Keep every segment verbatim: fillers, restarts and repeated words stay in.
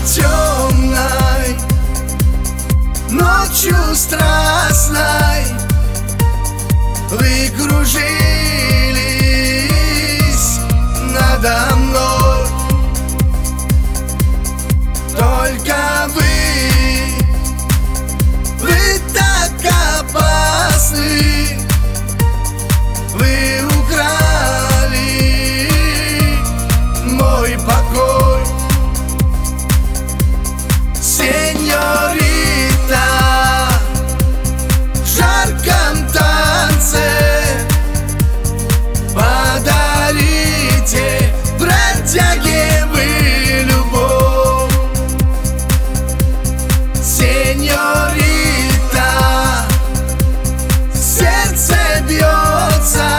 темной, ночью страстной вы кружились надо мной. Только вы, вы так опасны, вы украли мой покой. Сеньорита, в жарком танце подарите бродяге вы любовь. Сеньорита, сердце бьется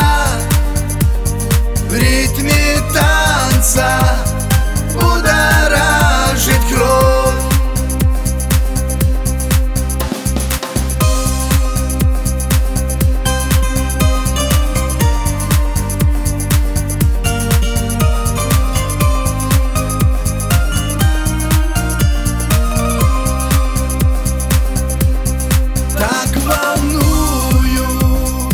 в ритме танца, будоражит кровь. Так волнуют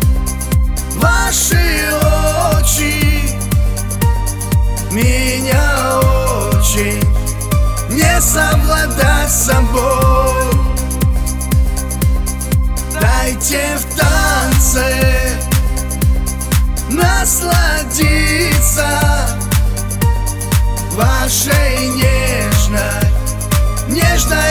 ваши очи меня очень, не совладать с собой. Дайте в танце насладиться вашей нежной, нежной